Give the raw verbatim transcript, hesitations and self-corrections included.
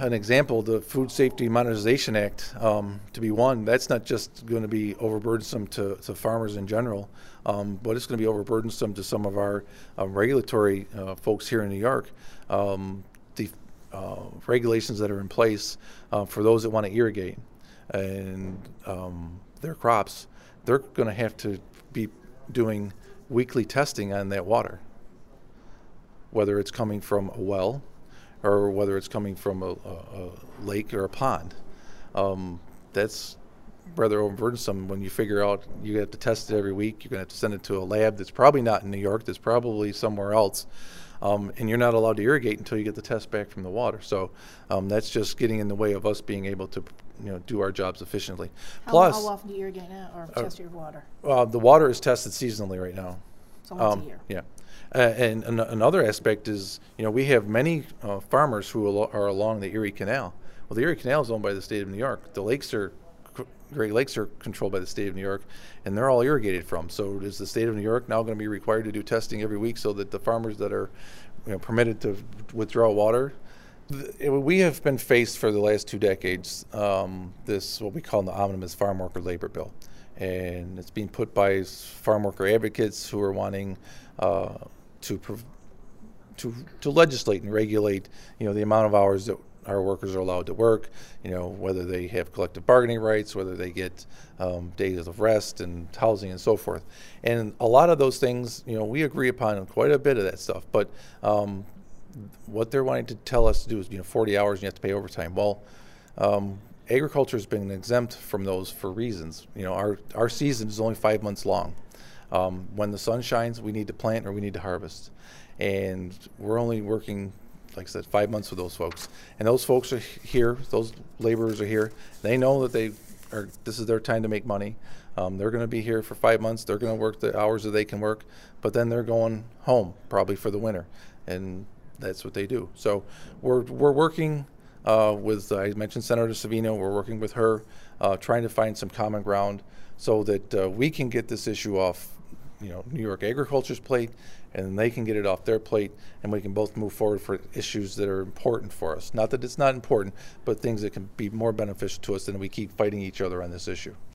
an example, the Food Safety Modernization Act, um, to be one, that's not just going to be overburdensome to, to farmers in general, um, but it's going to be overburdensome to some of our uh, regulatory uh, folks here in New York. Um, the uh, regulations that are in place uh, for those that want to irrigate and um, their crops, they're going to have to be doing weekly testing on that water, whether it's coming from a well or whether it's coming from a, a, a lake or a pond. Um, that's rather overburdensome when you figure out you have to test it every week. You're going to have to send it to a lab that's probably not in New York, that's probably somewhere else. Um, and you're not allowed to irrigate until you get the test back from the water. So um, that's just getting in the way of us being able to, you know, do our jobs efficiently. How, Plus, how often do you irrigate now or uh, test your water? Uh, the water is tested seasonally right now. So once Um, a year. Yeah. Uh, and an- another aspect is, you know, we have many uh, farmers who alo- are along the Erie Canal. Well, the Erie Canal is owned by the state of New York. The lakes are, Great Lakes are controlled by the state of New York, and they're all irrigated from. So is the state of New York now going to be required to do testing every week so that the farmers that are, you know, permitted to withdraw water? Th- We have been faced for the last two decades um, this, what we call the omnibus farm worker labor bill. And it's being put by farm worker advocates who are wanting uh, to, prov- to to legislate and regulate, you know, the amount of hours that our workers are allowed to work, you know, whether they have collective bargaining rights, whether they get um, days of rest and housing and so forth. And a lot of those things, you know, we agree upon quite a bit of that stuff. But um, what they're wanting to tell us to do is, you know, forty hours and you have to pay overtime. Well, um, agriculture has been exempt from those for reasons. You know, our, our season is only five months long. Um, when the sun shines, we need to plant or we need to harvest. And we're only working, like I said, five months with those folks. And those folks are here, those laborers are here. They know that they are, this is their time to make money. Um, they're going to be here for five months. They're going to work the hours that they can work, but then they're going home probably for the winter. And that's what they do. So we're, we're working Uh, with, uh, I mentioned Senator Savino, we're working with her, uh, trying to find some common ground so that uh, we can get this issue off, you know, New York Agriculture's plate, and they can get it off their plate, and we can both move forward for issues that are important for us. Not that it's not important, but things that can be more beneficial to us than we keep fighting each other on this issue.